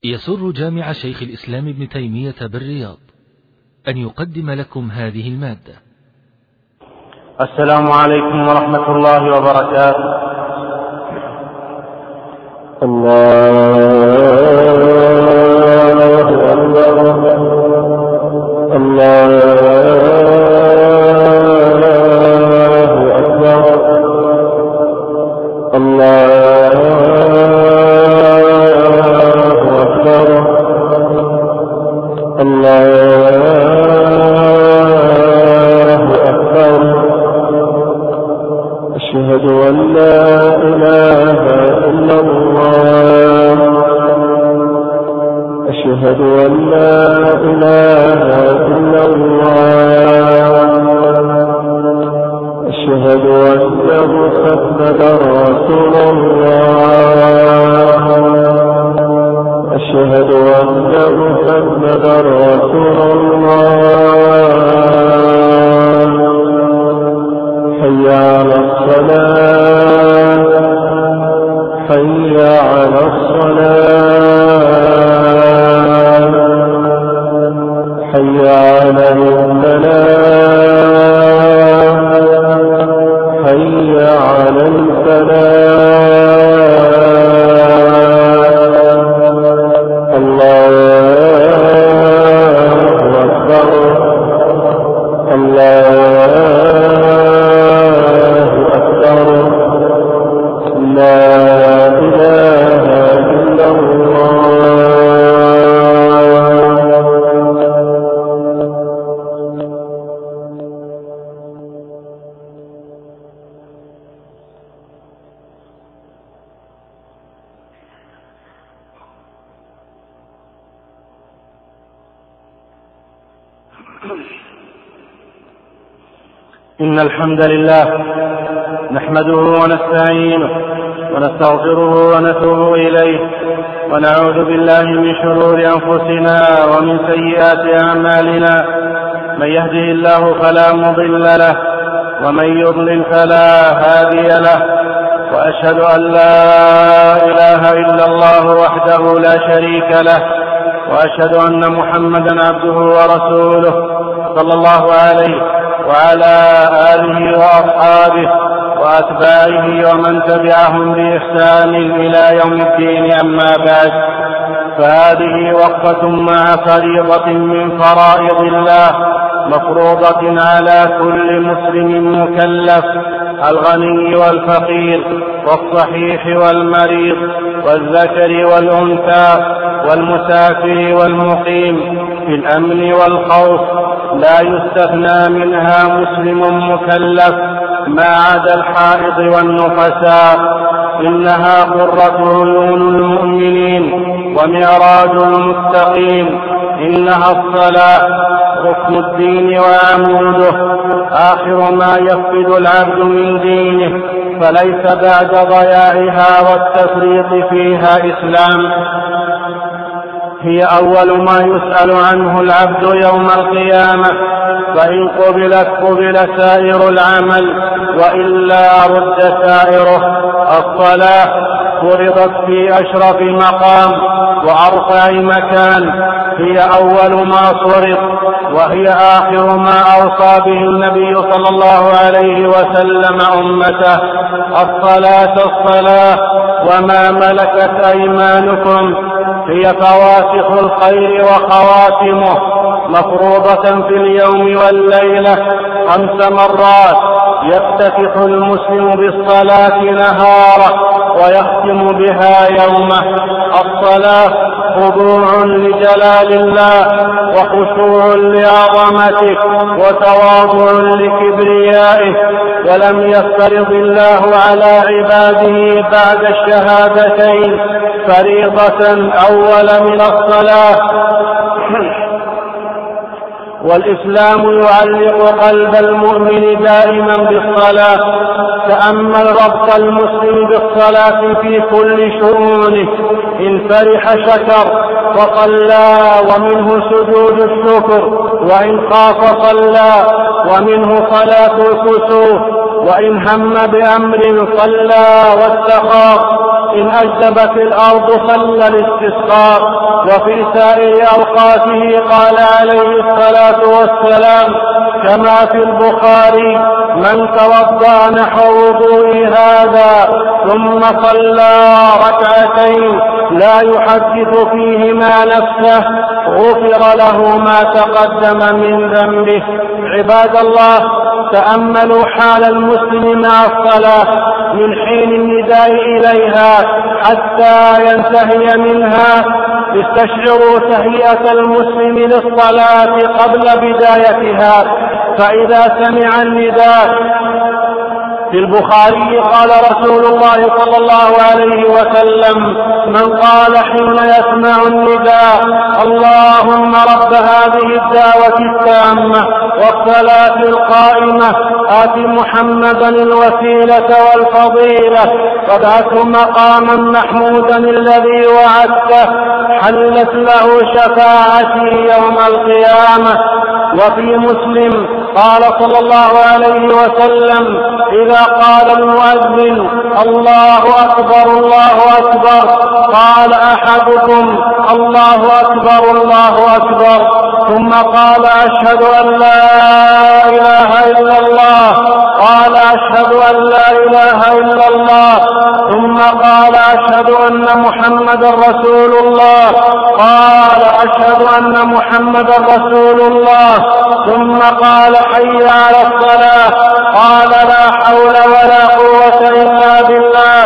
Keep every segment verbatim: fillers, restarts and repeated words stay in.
يسر جامع شيخ الإسلام ابن تيمية بالرياض أن يقدم لكم هذه المادة. السلام عليكم ورحمة الله وبركاته. الله أكبر الله أكبر الله أكبر الله أكبر أشهد أن لا إله إلا الله أشهد أن لا إله إلا الله أشهد أن محمدا رسول الله أشهد أن محمدا رسول الله حي على الصلاة حي على الصلاة حي على الفلاح حي على الفلاح الله أكبر الله أكبر لا إله إلا الله. إن الحمد لله نحمده ونستعينه ونستغفره ونتوب إليه ونعوذ بالله من شرور أنفسنا ومن سيئات أعمالنا. من يهده الله فلا مضل له ومن يضلل فلا هادي له، وأشهد أن لا إله إلا الله وحده لا شريك له، وأشهد أن محمدا عبده ورسوله صلى الله عليه وعلى آله وأصحابه وأتباعه ومن تبعهم بإحسان إلى يوم الدين. أما بعد، فهذه وقفة مع فريضة من فرائض الله مفروضة على كل مسلم مكلف، الغني والفقير والصحيح والمريض والذكر والأنثى والمسافر والمقيم في الأمن والخوف، لا يستثنى منها مسلم مكلف ما عدا الحائض والنفساء. إنها قرة عيون المؤمنين ومعراج المتقين. إنها الصلاة ركن الدين وعموده، آخر ما يفقد العبد من دينه، فليس بعد ضياعها والتفريط فيها إسلام. هي أول ما يسأل عنه العبد يوم القيامة، فإن قبلت قبل سائر العمل، وإلا رد سائره. الصلاة فرضت في أشرف مقام وأرفع مكان، هي أول ما صرف، وهي آخر ما أوصى به النبي صلى الله عليه وسلم أمته. الصلاة الصلاة وما ملكت أيمانكم، هي فواسخ الخير وخواتمه، مفروضة في اليوم والليلة خمس مرات. يفتتح المسلم بالصلاة نهاره ويختم بها يومه. الصلاة خضوع لجلال الله وخشوع لعظمته وتواضع لكبريائه، ولم يفترض الله على عباده بعد الشهادتين فريضة أول من الصلاة. والإسلام يعلق قلب المؤمن دائما بالصلاة. تأمل ربط المسلم بالصلاة في كل شؤونه. إن فرح شكر وصلى ومنه سجود الشكر، وإن خاف صلى ومنه صلاة الكسوف، وإن هم بأمر صلى واستخار، إن أجدبت الأرض صلى الاستسقاء. وفي سائر أوقاته قال عليه الصلاة والسلام كما في البخاري: من توضأ نحو وضوء هذا ثم صلى ركعتين لا يحدث فيهما نفسه غفر له ما تقدم من ذنبه. عباد الله، تأملوا حال المسلم مع الصلاة من حين النداء إليها حتى ينتهي منها. استشعروا تهيئة المسلم للصلاة قبل بدايتها. فإذا سمع النداء في البخاري قال رسول الله صلى الله عليه وسلم: من قال حين يسمع النداء: اللهم رب هذه الدعوة التامة والصلاة القائمة آت محمدا الوسيلة والفضيلة وابعثه مقاما محمودا الذي وعدته، حلت له شفاعتي يوم القيامة. وفي مسلم قال صلى الله عليه وسلم: إذا قال المؤذن: الله أكبر الله أكبر، قال أحدكم: الله أكبر الله أكبر، ثم قال: أشهد أن لا إله إلا الله، قال: أشهد أن لا إله إلا الله، ثم قال: أشهد أن محمدا رسول الله، قال: أشهد أن محمدا رسول الله، ثم قال: حي على الصلاة، قال: لا حول ولا قوة إلا بالله،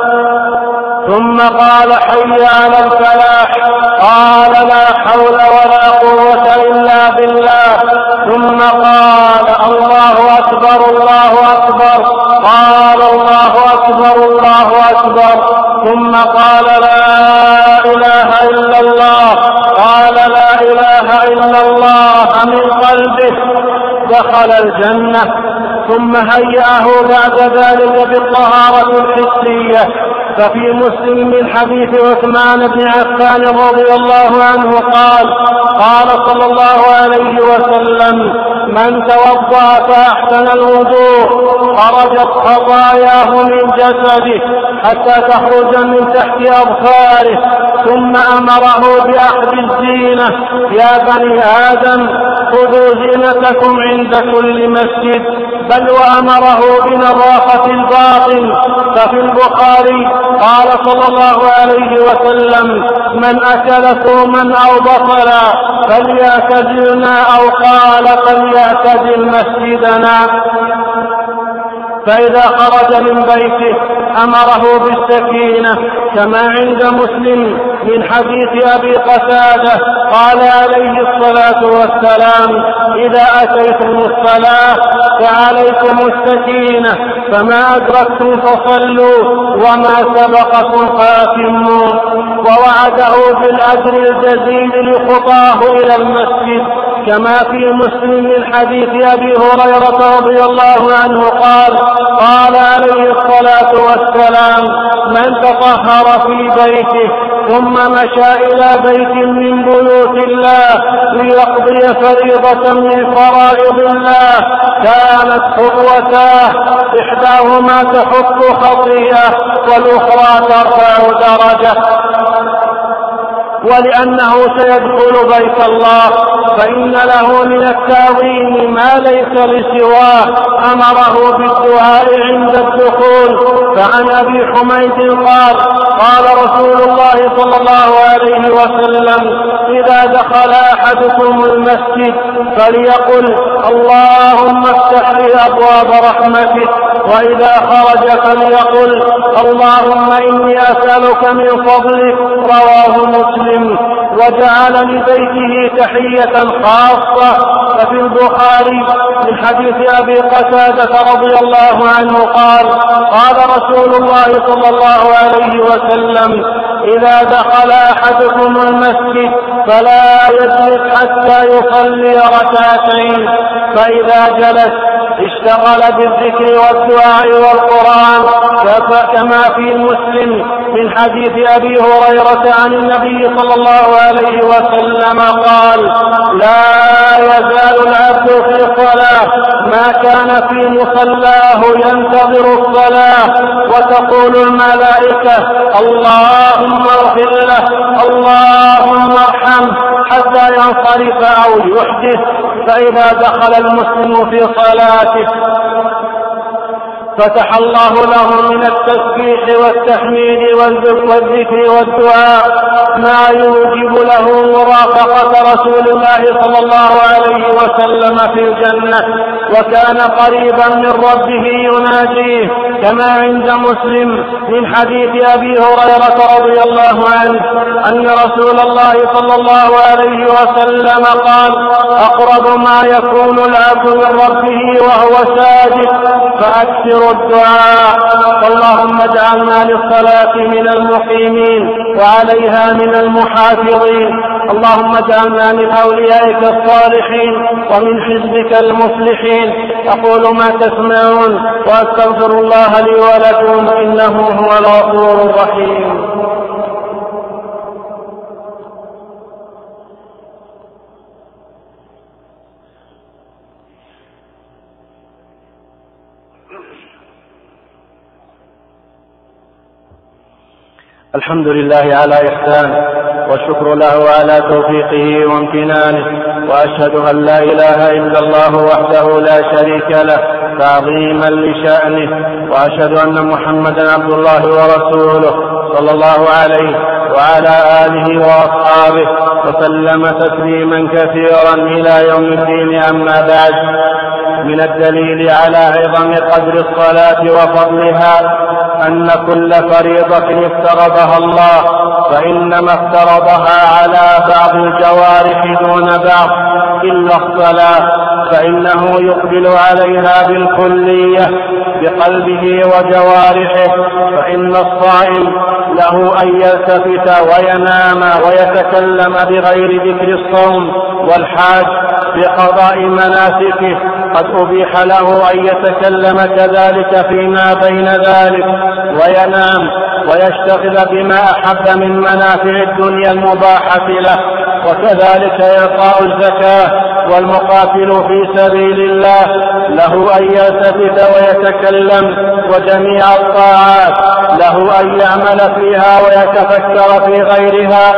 ثم قال: حي على الفلاح، قال: لا حول ولا قوة إلا بالله، ثم قال: الله أكبر الله أكبر، قال: الله أكبر الله أكبر، ثم قال: لا إله إلا الله، قال: لا إله إلا الله من قلبه، دخل الجنة. ثم هيأه بعد ذلك بالطهارة الحسية. ففي مسلم من حديث عثمان بن عفان رضي الله عنه قال: قال صلى الله عليه وسلم: من توضأ فأحسن الوضوء خرجت خطاياه من جسده حتى تخرج من تحت أظفاره، ثم أمره بأخذ الزينة: يا بني آدم خذوا زينتكم عند كل مسجد، بل وأمره بنظافة الباطن. ففي البخاري قال صلى الله عليه وسلم: من أكل ثوما أو بصلا فليعتزلنا، أو قال: فليعتزل مسجدنا. فإذا خرج من بيته أمره بالسكينة، كما عند مسلم من حديث أبي قتادة قال عليه الصلاة والسلام: إذا أتيتم الصلاة فعليكم السكينة، فما أدركتم فصلوا وما سبقكم فأتموا. ووعده بالأجر الجزيل لخطاه إلى المسجد، كما في مسلم من حديث أبي هريرة رضي الله عنه قال: قال عليه الصلاة والسلام: من تطهر في بيته ثم مشى إلى بيت من بيوت الله ليقضي فريضة من فرائض الله كانت خطوتاه، إحداهما تحط خطيئة والأخرى ترفع درجة. ولأنه سيدخل بيت الله فإن له من التعظيم ما ليس لسواه، أمره بالدعاء عند الدخول. فعن أبي حميد قال: قال رسول الله صلى الله عليه وسلم: إذا دخل أحدكم المسجد فليقل: اللهم افتح لي أبواب رحمتك، وإذا خرج فليقل: اللهم إني أسألك من فضلك. رواه مسلم. وجعل لبيته تحية خاصة. ففي البخاري من حديث أبي قتادة رضي الله عنه قال: قال رسول الله صلى الله عليه وسلم: إذا دخل أحدكم المسجد فلا يجلس حتى يصلي ركعتين، فإذا جلس اشتغل بالذكر والدعاء والقرآن، كما في مسلم من حديث أبي هريرة عن النبي صلى الله عليه وسلم قال: لا يزال العبد في الصلاة ما كان في مصلاه ينتظر الصلاة، وتقول الملائكة: اللهم اغفر له، اللهم ارحمه، حتى ينصرف أو يحدث. فإذا دخل المسلم في صلاته فتح الله له من التسبيح والتحميد والذكر والدعاء ما يوجب له مرافقة رسول الله صلى الله عليه وسلم في الجنة، وكان قريبا من ربه يناجيه، كما عند مسلم من حديث أبي هريرة رضي الله عنه أن رسول الله صلى الله عليه وسلم قال: أقرب ما يكون العبد من ربه وهو ساجد فأكثر الدعاء. اللهم اجعلنا للصلاة من المقيمين وعليها من المحافظين. اللهم اجعلنا من أوليائك الصالحين ومن حزبك المفلحين. أقول ما تسمعون وأستغفر الله لي ولكم إنه هو الغفور الرحيم. الحمد لله على إحسانه، والشكر له على توفيقه وامتنانه، وأشهد أن لا إله إلا الله وحده لا شريك له تعظيما لشأنه، وأشهد أن محمدا عبد الله ورسوله صلى الله عليه وعلى آله وأصحابه وسلم تسليما كثيرا إلى يوم الدين. أما بعد، من الدليل على عظم قدر الصلاة وفضلها أن كل فريضة افترضها الله فإنما افترضها على بعض الجوارح دون بعض إلا الصلاة، فإنه يقبل عليها بالكلية بقلبه وجوارحه. فإن الصائم له أن يلتفت وينام ويتكلم بغير ذكر الصوم، والحاج بقضاء مناسكه قد أبيح له أن يتكلم كذلك فيما بين ذلك وينام ويشتغل بما أحب من منافع الدنيا المباحة له. وكذلك إعطاء الزكاة والمقاتل في سبيل الله له أن يلتفت ويتكلم، وجميع الطاعات له أن يعمل فيها ويتفكر في غيرها.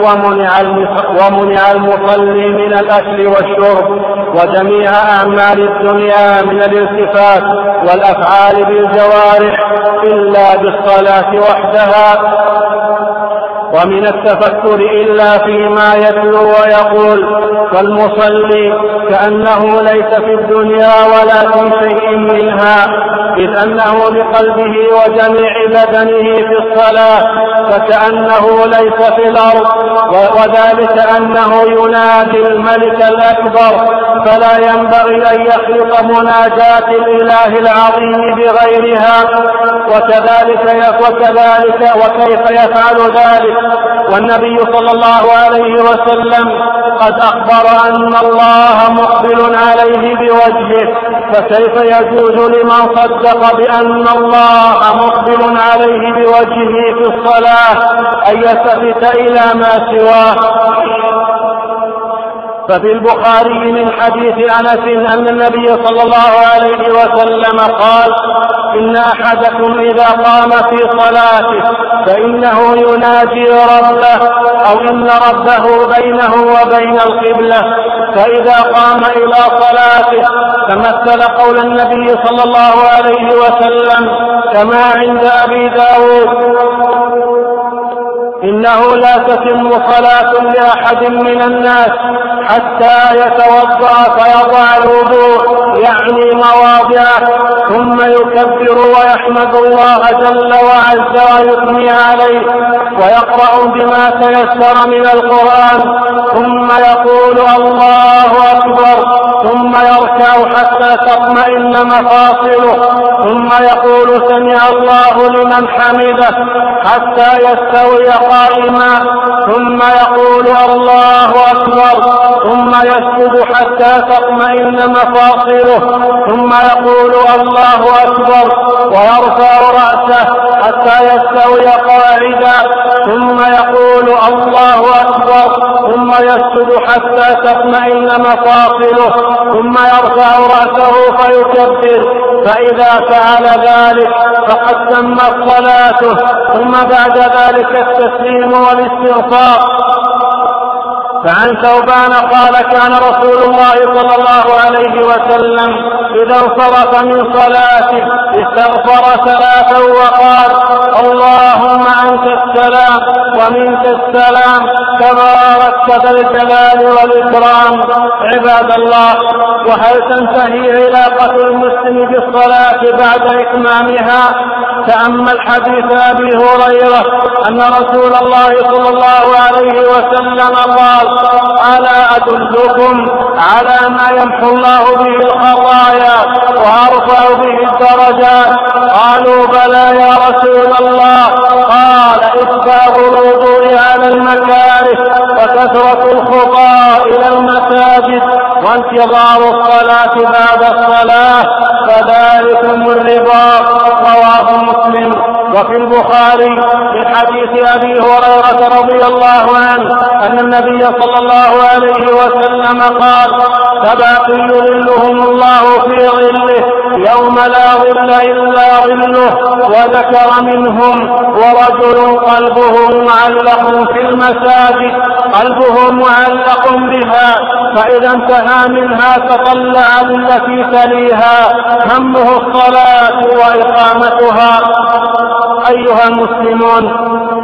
ومنع المصلي من الأكل والشرب وجميع أعمال الدنيا من الالتفات والأفعال بالجوارح إلا بالصلاة وحدها، ومن التفكر إلا فيما يتلو ويقول، فالمصلي كأنه ليس في الدنيا ولا في شيء منها، إذ أنه بقلبه وجميع بدنه في الصلاة، فكأنه ليس في الأرض، وذلك أنه ينادي الملك الأكبر، فلا ينبغي أن يخلط مناجاة الإله العظيم بغيرها. وكذلك وكذلك وكيف يفعل ذلك والنبي صلى الله عليه وسلم قد أخبر أن الله مقبل عليه بوجهه، فكيف يجوز لمن صدق بأن الله مقبل عليه بوجهه في الصلاة أن يلتفت إلى ما سواه؟ ففي البخاري من حديث أنس أن النبي صلى الله عليه وسلم قال: إن أحدكم إذا قام في صلاته فإنه يناجي ربه، أو إن ربه بينه وبين القبلة، فإذا قام إلى صلاته فمثل قول النبي صلى الله عليه وسلم كما عند أبي داود: إنه لا تتم صلاة لأحد من الناس حتى يتوضأ فيضع الوضوء، يعني مواضعه، ثم يكبر ويحمد الله جل وعز ويثني عليه ويقرأ بما تيسر من القرآن، ثم يقول الله أكبر، ثم يركع حتى تطمئن مفاصله، ثم يقول سمع الله لمن حمده حتى يستوي قائما، ثم يقول الله أكبر، ثم يسجد حتى حتى تطمئن مفاصله، ثم يقول الله أكبر ويرفع رأسه حتى يستوي قاعدا، ثم يقول الله أكبر ثم يسجد حتى تطمئن مفاصله، ثم يرفع رأسه فيكبر، فإذا فعل ذلك فقد تمت صلاته. ثم بعد ذلك التسليم والاستغفار. فعن ثوبان قال كان رسول الله صلى الله عليه وسلم إذا انصرف من صلاته استغفر ثلاثا وقال اللهم أنت السلام ومنك السلام تباركت ذا الجلال والإكرام. عباد الله، وهل تنتهي علاقة المسلم بالصلاة بعد إتمامها؟ تأمل حديث أبي هريرة أن رسول الله صلى الله عليه وسلم قال ألا أدلكم على ما يمحو الله به الخطايا وأرفع به الدرجات؟ قالوا بلى يا رسول الله. قال إسباغ الوضوء على المكاره وكثرة الخطى إلى المساجد وانتظار الصلاة بعد الصلاة، فذلكم الرباط. رواه مسلم. وفي البخاري من حديث أبي هريرة رضي الله عنه أن النبي صلى الله عليه وسلم قال سبعة يظلهم الله في ظله يوم لا ظل إلا ظله، وذكر منهم ورجل قلبه معلق في المساجد، قلبه معلق بها فإذا انتهى منها تطلع التي تليها، همه الصلاة وإقامتها. أيها المسلمون،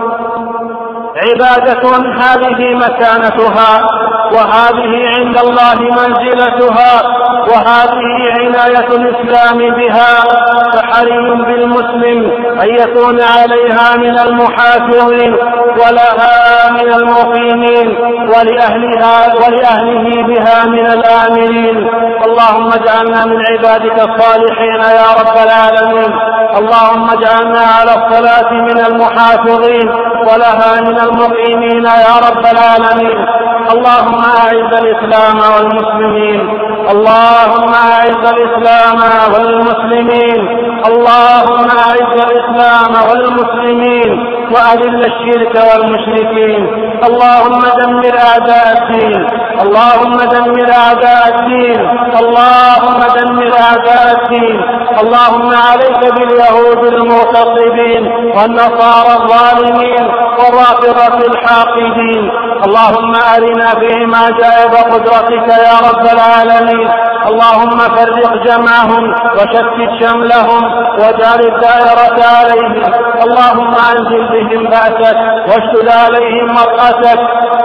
عبادة هذه مكانتها، وهذه عند الله منزلتها، وهذه عناية الإسلام بها، فحري بالمسلم أن يكون عليها من المحافظين ولها من المقيمين ولأهلها ولأهله بها من الآمنين. اللهم اجعلنا من عبادك الصالحين يا رب العالمين. اللهم اجعلنا على الصلاة من المحافظين ولها من المقيمين يا رب العالمين. اللهم أعز الإسلام والمسلمين، اللهم أعز الإسلام والمسلمين، اللهم أعز الإسلام والمسلمين وأذل الشرك والمشركين. اللهم دمر أعداء الدين، اللهم دمر أعداء الدين، اللهم دمر أعداء الدين. اللهم عليك باليهود المغتصبين والنصارى الظالمين والرافضة الحاقدين. اللهم أرنا فيهم عجائب قدرتك يا رب العالمين. اللهم فرق جمعهم وشتت شملهم واجعل الدائرة عليهم. اللهم أنزل بهم بأسك واشتد عليهم مطأتك.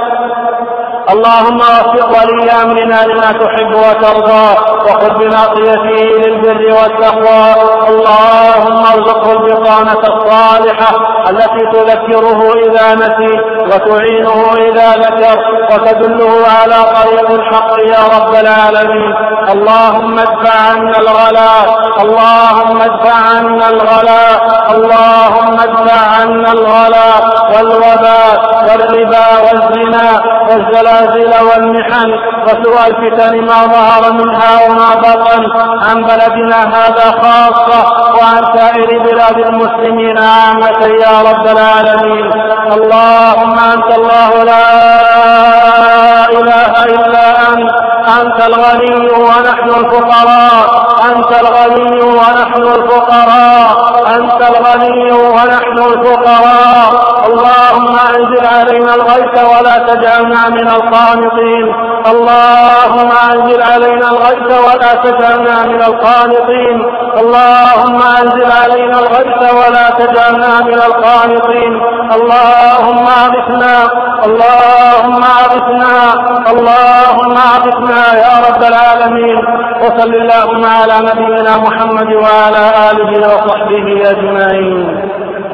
اللهم وفق ولي أمرنا لما تحب وترضى وخذ بناصيته للبر والتقوى. اللهم ارزقه البطانة الصالحة التي تذكره إذا نسي وتعينه إذا ذكر وتدله على طريق الحق يا رب العالمين. اللهم ادفع عنا الغلاء، اللهم ادفع عنا الغلاء، اللهم ادفع عنا الغلاء والوباء والربا والزنا والزلازل والمحن وسوء الفتن ما ظهر منها وما بطن عن بلدنا هذا خاصة وعن سائر بلاد المسلمين عامة يا رب العالمين. اللهم أنت الله لا إله إلا أنت، أنت الغني ونحن الفقراء، أنت الغني ونحن الفقراء، أنت الغني ونحن الفقراء. اللهم أنزل علينا الغيث ولا تجعلنا من القانطين، اللهم أنزل علينا الغيث ولا تجعلنا من القانطين، اللهم أنزل علينا الغيث ولا تجعلنا من القانطين. اللهم أغثنا، اللهم أغثنا، اللهم أغثنا يا رب العالمين. وصل اللهم على نبينا محمد وعلى آله وصحبه أجمعين.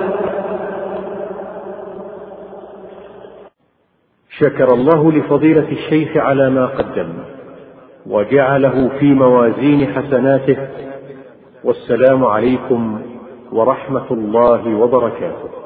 شكر الله لفضيلة الشيخ على ما قدم وجعله في موازين حسناته، والسلام عليكم ورحمة الله وبركاته.